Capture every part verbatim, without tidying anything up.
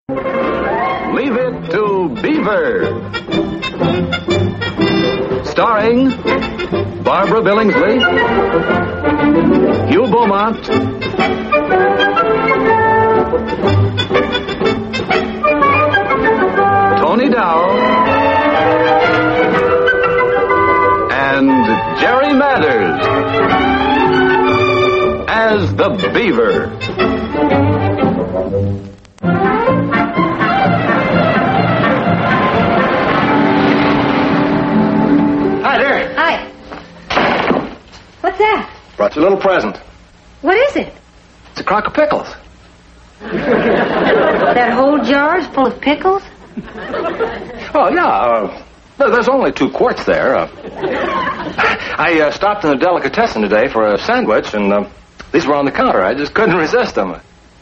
Leave it to Beaver. Starring Barbara Billingsley, Hugh Beaumont, Tony Dow, and Jerry Mathers as the Beaver. Hi there. Hi. What's that? Brought you a little present. What is it? It's a crock of pickles. That whole jar's full of pickles? Oh, yeah. Uh, there's only two quarts there. Uh, I uh, stopped in the delicatessen today for a sandwich, and uh, these were on the counter. I just couldn't resist them.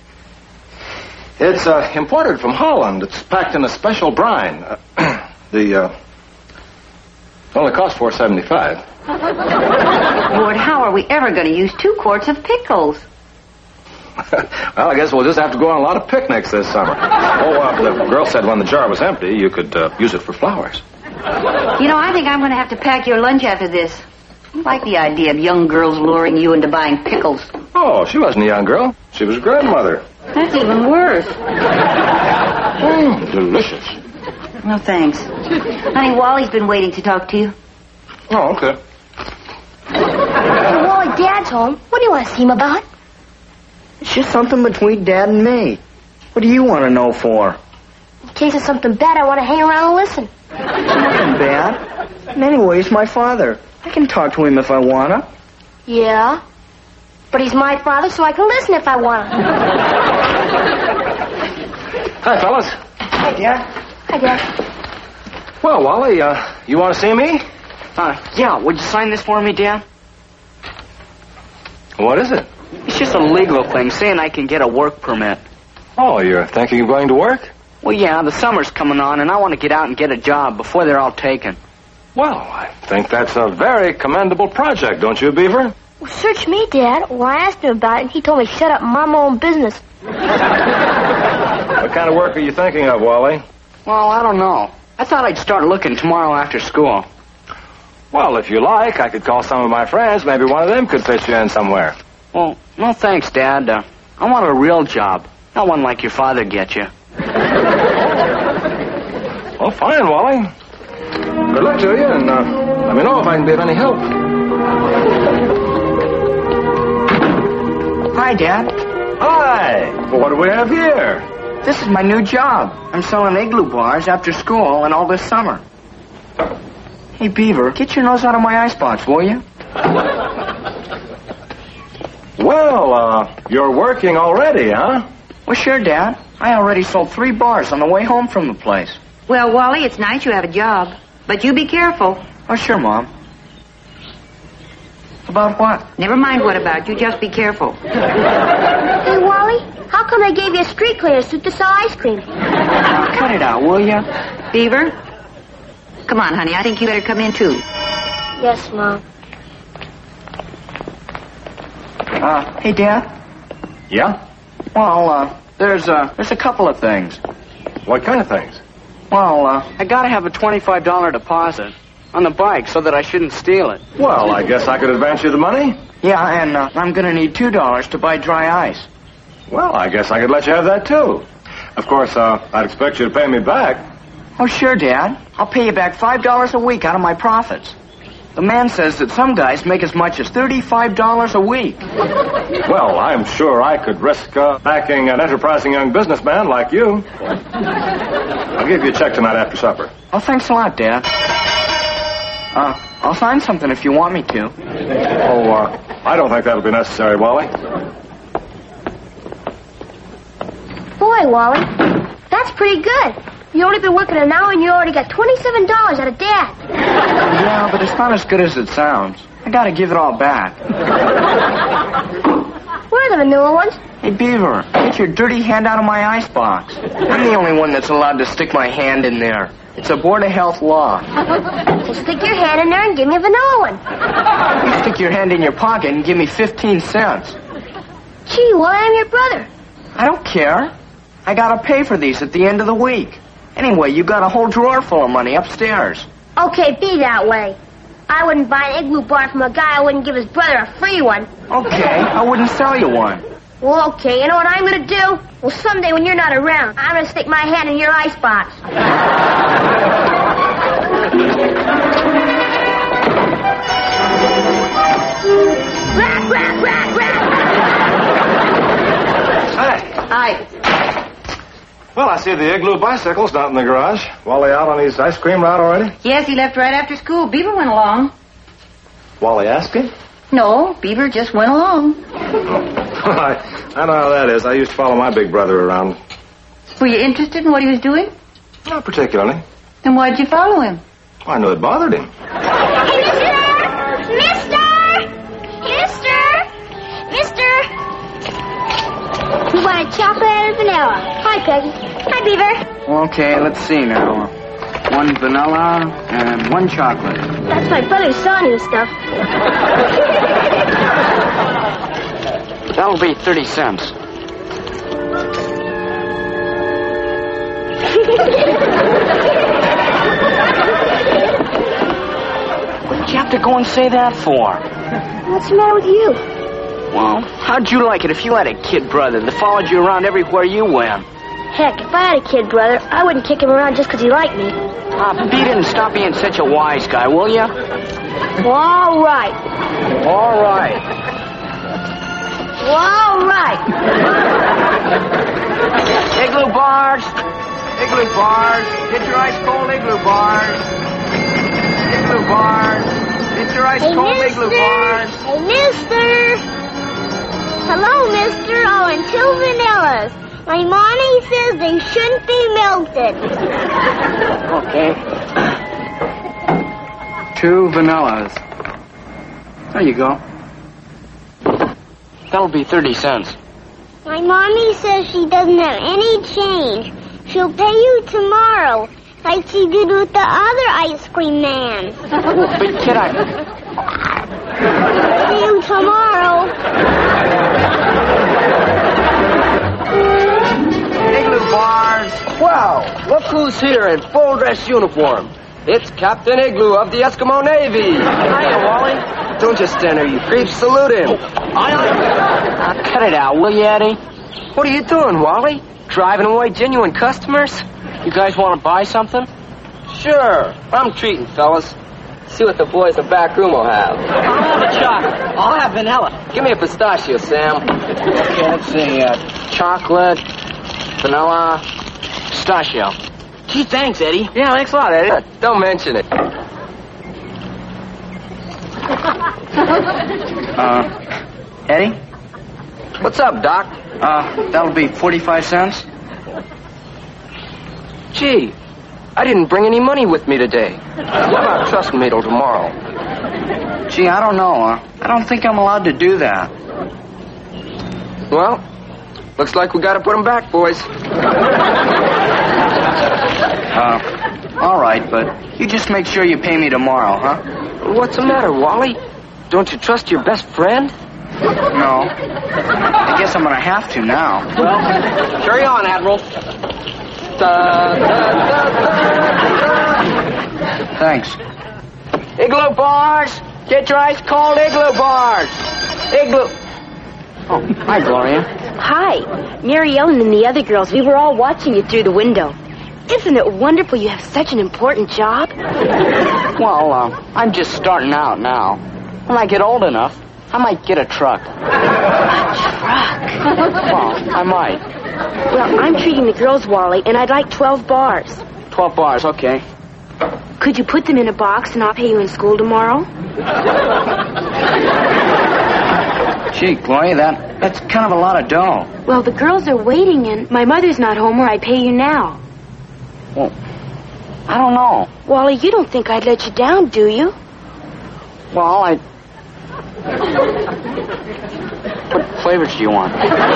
It's uh, imported from Holland. It's packed in a special brine. Uh, the uh, it only cost four seventy-five. Lord, how are we ever going to use two quarts of pickles? Well, I guess we'll just have to go on a lot of picnics this summer. Oh, uh, the girl said when the jar was empty, you could uh, use it for flowers. You know, I think I'm going to have to pack your lunch after this. I like the idea of young girls luring you into buying pickles. Oh, she wasn't a young girl. She was a grandmother. That's even worse. Mm, delicious. No, thanks. Honey, Wally's been waiting to talk to you. Oh, okay. Hey, Wally, Dad's home. What do you want to see him about? It's just something between Dad and me. What do you want to know for? In case it's something bad, I want to hang around and listen. Nothing bad. And anyway, he's my father. I can talk to him if I want to. Yeah? But he's my father, so I can listen if I want to. Hi, fellas. Hi, Dad. Hi, Dad. Well, Wally, uh, you want to see me? Uh, yeah, would you sign this for me, Dad? What is it? It's just a legal thing saying I can get a work permit. Oh, you're thinking of going to work? Well, yeah, the summer's coming on, and I want to get out and get a job before they're all taken. Well, I think that's a very commendable project, don't you, Beaver? Well, search me, Dad. Well, I asked him about it, and he told me to shut up and mind my own business. What kind of work are you thinking of, Wally? Well, I don't know. I thought I'd start looking tomorrow after school. Well, if you like, I could call some of my friends. Maybe one of them could fit you in somewhere. Well, no thanks, Dad. Uh, I want a real job. Not one like your father get you. Well, fine, Wally. Good luck to you, and uh, let me know if I can be of any help. Hi, Dad. Hi. Well, what do we have here? This is my new job. I'm selling igloo bars after school and all this summer. Hey, Beaver, get your nose out of my icebox, will you? Well, uh, you're working already, huh? Well, sure, Dad. I already sold three bars on the way home from the place. Well, Wally, it's nice you have a job. But you be careful. Oh, sure, Mom. About what? Never mind what about. You just be careful. Hey, Wally, how come they gave you a street cleaner suit to sell ice cream? Cut it out, will you? Beaver? Come on, honey. I think you better come in, too. Yes, Mom. Uh, hey, Dad? Yeah? Well, uh, there's, uh, there's a couple of things. What kind of things? Well, uh, I gotta have a twenty-five dollar deposit on the bike so that I shouldn't steal it. Well, I guess I could advance you the money. Yeah, and uh, I'm gonna need two dollars to buy dry ice. Well, I guess I could let you have that, too. Of course, uh, I'd expect you to pay me back. Oh, sure, Dad. I'll pay you back five dollars a week out of my profits. The man says that some guys make as much as thirty-five dollars a week. Well, I'm sure I could risk uh, backing an enterprising young businessman like you. I'll give you a check tonight after supper. Oh, thanks a lot, Dad. Uh, I'll sign something if you want me to. Oh, uh, I don't think that'll be necessary, Wally. Boy, Wally, that's pretty good. You only been working an hour and you already got twenty-seven dollars out of Dad. Yeah, but it's not as good as it sounds. I gotta give it all back. Where are the vanilla ones? Hey, Beaver, get your dirty hand out of my icebox. I'm the only one that's allowed to stick my hand in there. It's a Board of Health law. Well, stick your hand in there and give me a vanilla one. You stick your hand in your pocket and give me fifteen cents. Gee, well, I'm your brother. I don't care. I gotta pay for these at the end of the week. Anyway, you got a whole drawer full of money upstairs. Okay, be that way. I wouldn't buy an igloo bar from a guy I wouldn't give his brother a free one. Okay, I wouldn't sell you one. Well, okay, you know what I'm gonna do? Well, someday when you're not around, I'm gonna stick my hand in your icebox. Rack, rack, rack, rack! Hi. Hi. Well, I see the Igloo bicycle's not in the garage. Wally out on his ice cream route already? Yes, he left right after school. Beaver went along. Wally asked him? No, Beaver just went along. I, I know how that is. I used to follow my big brother around. Were you interested in what he was doing? Not particularly. Then why'd you follow him? Well, I knew it bothered him. Hey, mister! Mister! Mister! Mister! We want a chocolate and vanilla. Hi, Peggy. Hi, Beaver. Okay, let's see now. One vanilla and one chocolate. That's my brother's sewing and stuff. That'll be thirty cents. What'd you have to go and say that for? What's the matter with you? Well, how'd you like it if you had a kid brother that followed you around everywhere you went? Heck, if I had a kid brother, I wouldn't kick him around just 'cause he liked me. Ah, beat it and stop being such a wise guy, will ya? Well, all right. All right. Well, all right. Igloo bars. Igloo bars. Get your ice cold igloo bars. Igloo bars. Get your ice Hey, cold mister. igloo bars. Hey, mister. Hello, mister. I want two vanillas. My mommy says they shouldn't be melted. Okay. Two vanillas. There you go. That'll be thirty cents. My mommy says she doesn't have any change. She'll pay you tomorrow, like she did with the other ice cream man. But kid, I... See you tomorrow. Igloo bars. Wow, look who's here in full dress uniform. It's Captain Igloo of the Eskimo Navy. Hiya, Wally. Don't just stand there, you creeps. Salute him. Now, cut it out, will you, Eddie? What are you doing, Wally? Driving away genuine customers? You guys want to buy something? Sure. I'm treating, fellas. See what the boys in the back room will have. I'll have a chocolate. I'll have vanilla. Give me a pistachio, Sam. Okay, let's see. Uh, chocolate, vanilla, pistachio. Gee, thanks, Eddie. Yeah, thanks a lot, Eddie. Don't mention it. Uh, Eddie? What's up, Doc? Uh, that'll be forty-five cents. Gee, I didn't bring any money with me today. What about trusting me till tomorrow? Gee, I don't know. Uh, I don't think I'm allowed to do that. Well, looks like we gotta put them back, boys. Uh, all right, but you just make sure you pay me tomorrow, huh? What's the matter, Wally? Don't you trust your best friend? No. I guess I'm gonna have to now. Well, carry on, Admiral. Da, da, da, da. Thanks. Igloo bars! Get your ice cold igloo bars! Igloo... Oh, hi, Gloria. Hi. Mary Ellen and the other girls, we were all watching you through the window. Isn't it wonderful you have such an important job? Well, uh, I'm just starting out now. When I get old enough, I might get a truck. A truck? Well, I might. Well, I'm treating the girls, Wally, and I'd like twelve bars. Twelve bars, okay. Could you put them in a box and I'll pay you in school tomorrow? Gee, Gloria, that, that's kind of a lot of dough. Well, the girls are waiting and my mother's not home or I pay you now. Well, I don't know. Wally, you don't think I'd let you down, do you? Well, I... What flavors do you want?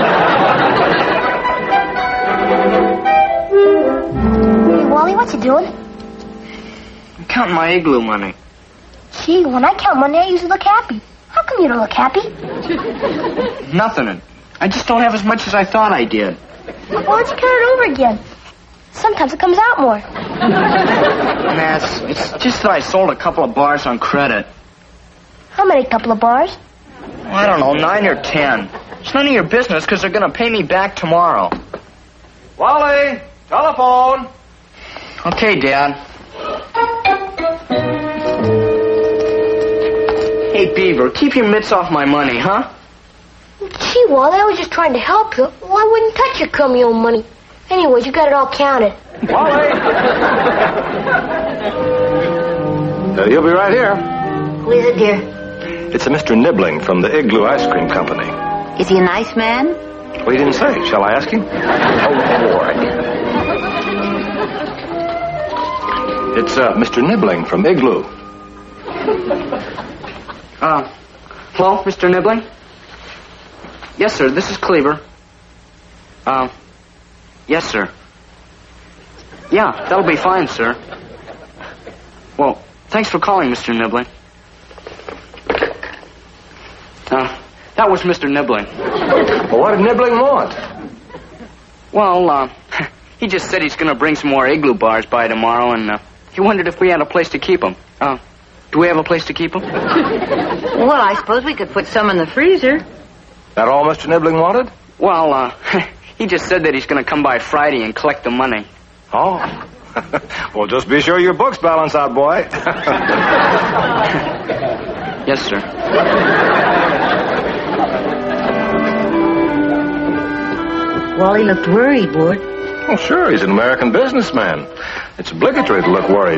Hey, Wally, what you doing? I'm counting my igloo money. Gee, when I count money, I usually look happy. How come you don't look happy? Nothing. I just don't have as much as I thought I did. Why don't you count it over again? Sometimes it comes out more. Nah, it's, it's just that I sold a couple of bars on credit. How many couple of bars? I don't know, nine or ten. It's none of your business because they're going to pay me back tomorrow. Wally, telephone. Okay, Dad. Hey, Beaver, keep your mitts off my money, huh? Gee, Wally, I was just trying to help you. Well, I wouldn't touch your crummy old money. Anyways, you got it all counted. Wally! uh, he'll be right here. Who is it, dear? It's a Mister Nibbling from the Igloo Ice Cream Company. Is he a nice man? Well, he didn't say. Shall I ask him? Oh, boy. It's uh, Mister Nibbling from Igloo. Uh, hello, Mister Nibbling? Yes, sir, this is Cleaver. Uh, yes, sir. Yeah, that'll be fine, sir. Well, thanks for calling, Mister Nibbling. Uh, that was Mister Nibbling. Well, what did Nibbling want? Well, uh, he just said he's going to bring some more Igloo bars by tomorrow, and uh, he wondered if we had a place to keep them. Uh, do we have a place to keep them? Well, I suppose we could put some in the freezer. That all Mister Nibbling wanted? Well, uh, he just said that he's going to come by Friday and collect the money. Oh. Well, just be sure your books balance out, boy. Yes, sir. Wally looked worried, Ward. Oh, sure, he's an American businessman. It's obligatory to look worried.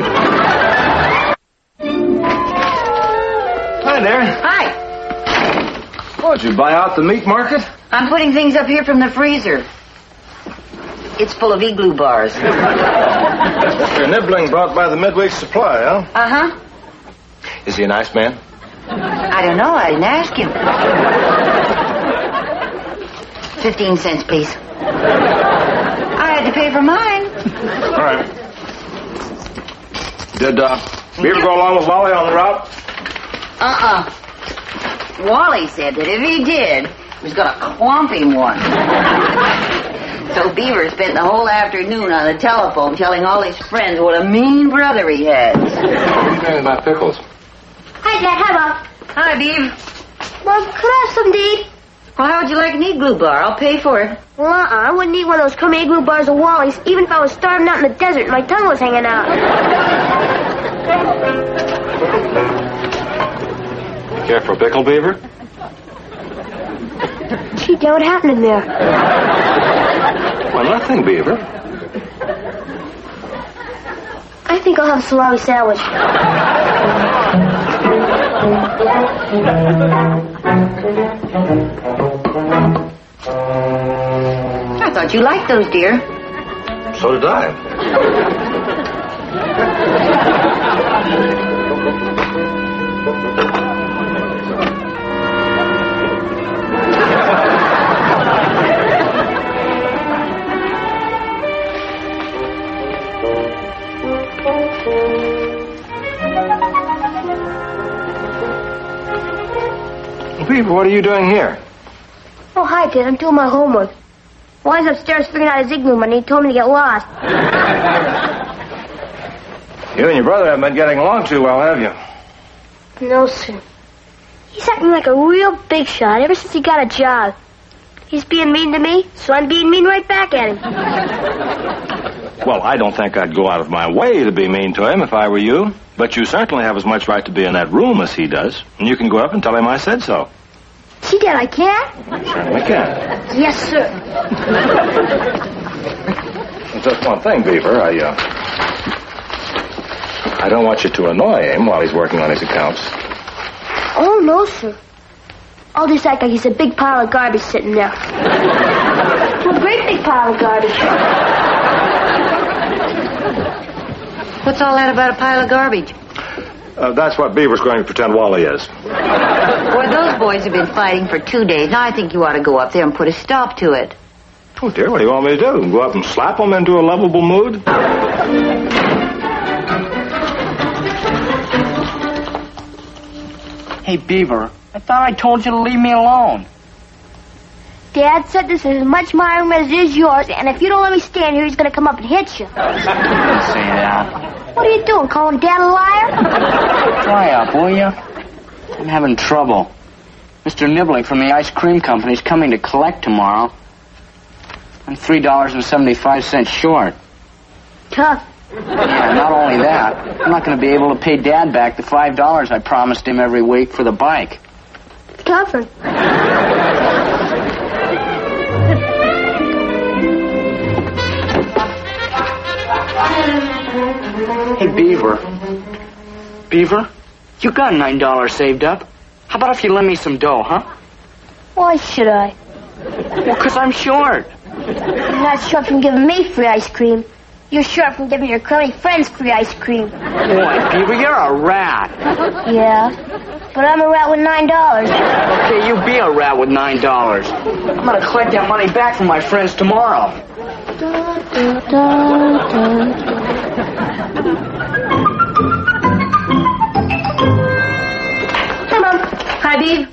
Hi there. Hi. Oh, did you buy out the meat market? I'm putting things up here from the freezer. It's full of Igloo bars. Mister Nibbling brought by the midweek supply, huh? Uh-huh. Is he a nice man? I don't know. I didn't ask him. Fifteen cents, please. I had to pay for mine. All right. Did uh, Beaver go along with Wally on the route? Uh-uh. Wally said that if he did, he was going to clomp him one. So Beaver spent the whole afternoon on the telephone telling all his friends what a mean brother he has. What are you doing with my pickles? Hi, Dad. Hi, Bob. Hi, Beaver. Mom, could I have some to eat? Well, how would you like an Igloo bar? I'll pay for it. Well, uh-uh. I wouldn't eat one of those crummy Igloo bars of Wally's, even if I was starving out in the desert and my tongue was hanging out. Care for a pickle, Beaver? Gee, Dad, what happened in there? Well, nothing, Beaver. I think I'll have a salami sandwich. I thought you liked those, dear. So did I. Beaver, what are you doing here? Oh, hi, Dad. I'm doing my homework. Wally's upstairs figuring out his Igloo money. He told me to get lost. You and your brother haven't been getting along too well, have you? No, sir. He's acting like a real big shot ever since he got a job. He's being mean to me, so I'm being mean right back at him. Well, I don't think I'd go out of my way to be mean to him if I were you. But you certainly have as much right to be in that room as he does. And you can go up and tell him I said so. Gee, Dad, I can? Certainly can. Yes, sir. Just one thing, Beaver. I, uh... I don't want you to annoy him while he's working on his accounts. Oh, no, sir. I'll just act like he's a big pile of garbage sitting there. A great big pile of garbage. What's all that about a pile of garbage? Uh, that's what Beaver's going to pretend Wally is. Boy, those boys have been fighting for two days. Now I think you ought to go up there and put a stop to it. Oh, dear, what do you want me to do? Go up and slap them into a lovable mood? Hey, Beaver, I thought I told you to leave me alone. Dad said this is as much my room as it is yours, and if you don't let me stand here, he's going to come up and hit you. Don't say that. What are you doing, calling Dad a liar? Dry up, will you? I'm having trouble. Mister Nibbling from the ice cream company is coming to collect tomorrow. I'm three dollars and seventy-five cents short. Tough. Yeah, not only that, I'm not going to be able to pay Dad back the five dollars I promised him every week for the bike. Tougher. Hey, Beaver. Beaver, you got nine dollars saved up. How about if you lend me some dough, huh? Why should I? Well, 'cause I'm short. You're not short from giving me free ice cream. You're short from giving your crummy friends free ice cream. Boy, Beaver, you're a rat. Yeah, but I'm a rat with nine dollars. Okay, you be a rat with nine dollars. I'm going to collect that money back from my friends tomorrow. Da, da, da, da. Hi, Mom. Hi, Beav.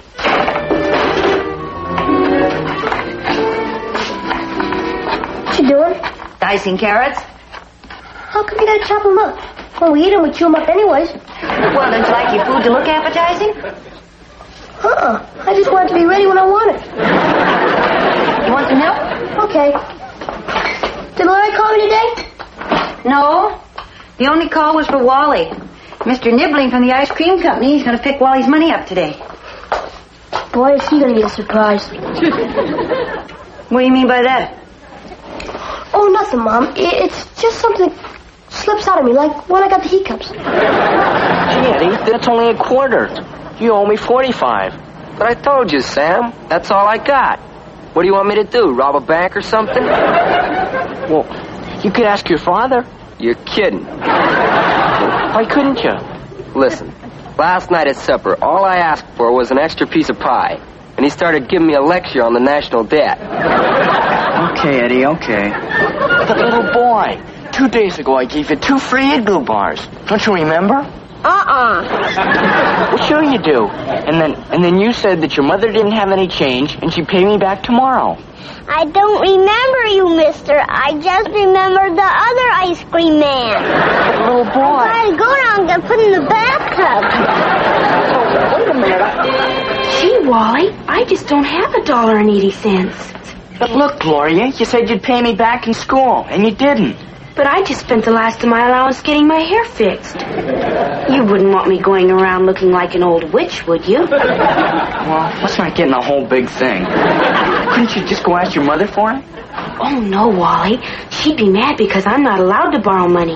What you doing? Dicing carrots. How come you gotta chop them up? When we eat them, we chew them up anyways. Well, don't you like your food to look appetizing? Uh-uh. I just want it to be ready when I want it. You want some help? Okay. Did Larry call me today? No. The only call was for Wally. Mister Nibbling from the ice cream company. He's going to pick Wally's money up today. Boy, is he gonna get a surprise. What do you mean by that? Oh, nothing, Mom. I- It's just something slips out of me, like when I got the hiccups. Gee, Eddie, that's only a quarter. You owe me forty-five. But I told you, Sam. That's all I got. What do you want me to do, rob a bank or something? Well, you could ask your father. You're kidding. Why couldn't you? Listen, last night at supper, all I asked for was an extra piece of pie. And he started giving me a lecture on the national debt. Okay, Eddie, okay. But little boy, two days ago I gave you two free igloo bars. Don't you remember? Uh-uh. Well, sure you do. And then and then you said that your mother didn't have any change and she'd pay me back tomorrow. I don't remember you, mister. I just remember the other ice cream man. But little boy. I had to go down and get put in the bathtub. Wait a minute. Gee, Wally, I just don't have a dollar and eighty cents. But look, Gloria, you said you'd pay me back in school, and you didn't. But I just spent the last of my allowance getting my hair fixed. You wouldn't want me going around looking like an old witch, would you? Well, let's not get in a whole big thing. Couldn't you just go ask your mother for it? Oh, no, Wally. She'd be mad because I'm not allowed to borrow money.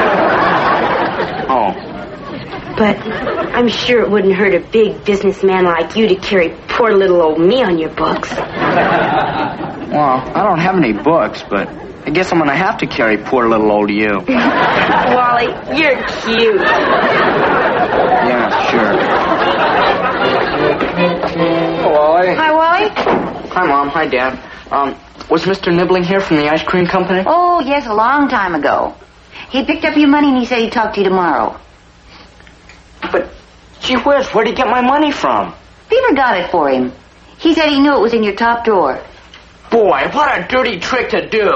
Oh. But I'm sure it wouldn't hurt a big businessman like you to carry poor little old me on your books. Well, I don't have any books, but I guess I'm going to have to carry poor little old you. Wally, you're cute. Yeah, sure. Hello, Wally. Hi, Wally. Hi, Mom. Hi, Dad. Um, was Mister Nibbling here from the ice cream company? Oh, yes, a long time ago. He picked up your money and he said he'd talk to you tomorrow. But, gee whiz, where'd he get my money from? Beaver got it for him. He said he knew it was in your top drawer. Boy, what a dirty trick to do.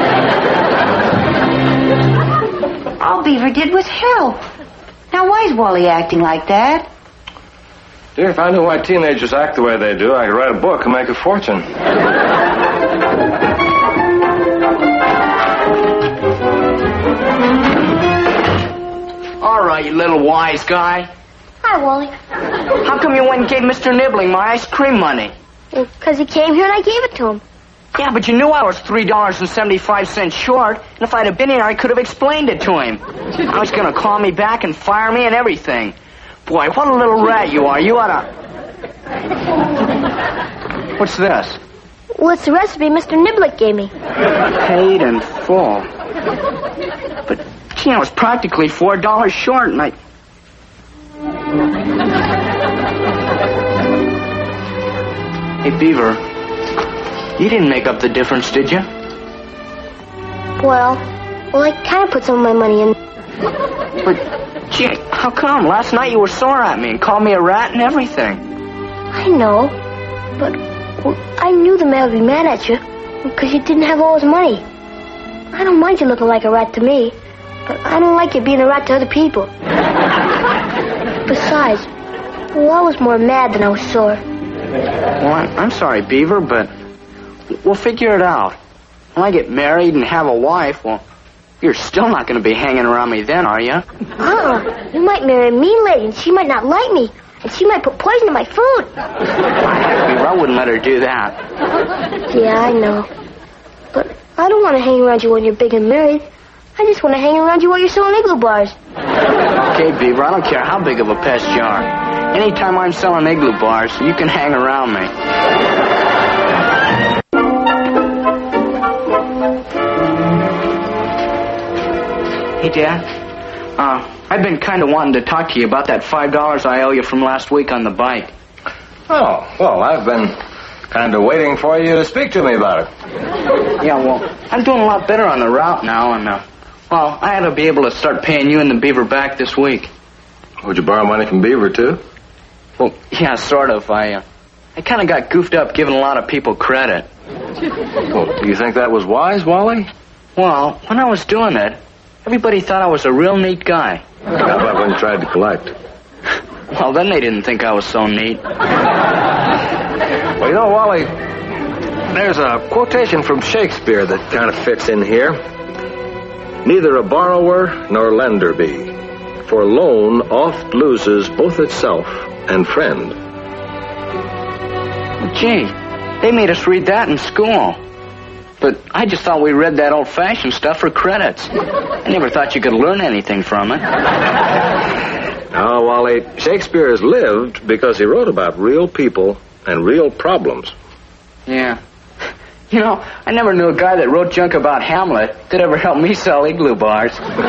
All Beaver did was help. Now, why is Wally acting like that? Dear, if I knew why teenagers act the way they do, I could write a book and make a fortune. All right, you little wise guy. Hi, Wally. How come you went and gave Mister Nibbling my ice cream money? Well, 'cause he came here and I gave it to him. Yeah, but you knew I was three dollars and seventy-five cents short, and if I'd have been here, I could have explained it to him. I was going to call me back and fire me and everything. Boy, what a little rat you are. You ought to... What's this? Well, it's the recipe Mister Niblick gave me. Paid in full. But, gee, I was practically four dollars short, and I... Hey, Beaver, you didn't make up the difference, did you? Well, well, I kind of put some of my money in. But, gee, how come? Last night you were sore at me and called me a rat and everything. I know, but well, I knew the man would be mad at you because you didn't have all his money. I don't mind you looking like a rat to me, but I don't like you being a rat to other people. Besides, well, I was more mad than I was sore. Well, I'm, I'm sorry, Beaver, but we'll figure it out. When I get married and have a wife, well, you're still not going to be hanging around me then, are you? Uh-uh. You might marry a mean lady, and she might not like me, and she might put poison in my food. Beaver, I wouldn't let her do that. Yeah, I know. But I don't want to hang around you when you're big and married. I just want to hang around you while you're selling igloo bars. Okay, Beaver, I don't care how big of a pest you are. Anytime I'm selling igloo bars, you can hang around me. Hey, Dad. Uh, I've been kind of wanting to talk to you about that five dollars I owe you from last week on the bike. Oh, well, I've been kind of waiting for you to speak to me about it. Yeah, well, I'm doing a lot better on the route now, and, uh, well, I ought to be able to start paying you and the Beaver back this week. Would you borrow money from Beaver, too? Well, yeah, sort of. I, uh, I kind of got goofed up giving a lot of people credit. Well, do you think that was wise, Wally? Well, when I was doing it, everybody thought I was a real neat guy. How about when you tried to collect? Well, then they didn't think I was so neat. Well, you know, Wally, there's a quotation from Shakespeare that kind of fits in here. Neither a borrower nor lender be, for loan oft loses both itself and friend. Gee, they made us read that in school. But I just thought we read that old-fashioned stuff for credits. I never thought you could learn anything from it. Now, Wally, Shakespeare has lived because he wrote about real people and real problems. Yeah. You know, I never knew a guy that wrote junk about Hamlet could ever help me sell igloo bars.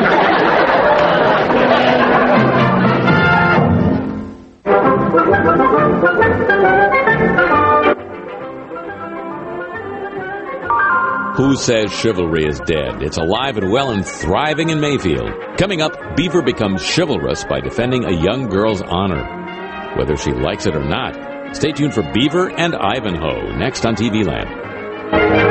Who Says Chivalry is Dead? It's alive and well and thriving in Mayfield. Coming up, Beaver becomes chivalrous by defending a young girl's honor. Whether she likes it or not. Stay tuned for Beaver and Ivanhoe next on T V Land.